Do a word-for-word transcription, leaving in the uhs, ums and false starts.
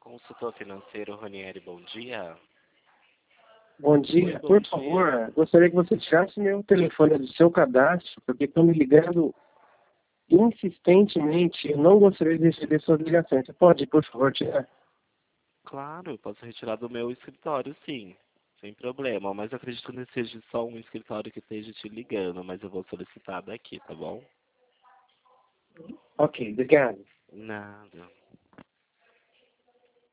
Consultor financeiro, Ranieri, bom dia. Bom dia. Oi, bom Por dia. favor, gostaria que você tirasse meu telefone do seu cadastro, porque estão me ligando insistentemente. Eu não gostaria de receber suas ligações. Você pode, por favor, tirar? Claro, eu posso retirar do meu escritório, sim. Sem problema, mas eu acredito que não seja só um escritório que esteja te ligando, mas eu vou solicitar daqui, tá bom? Ok, obrigado. Nada.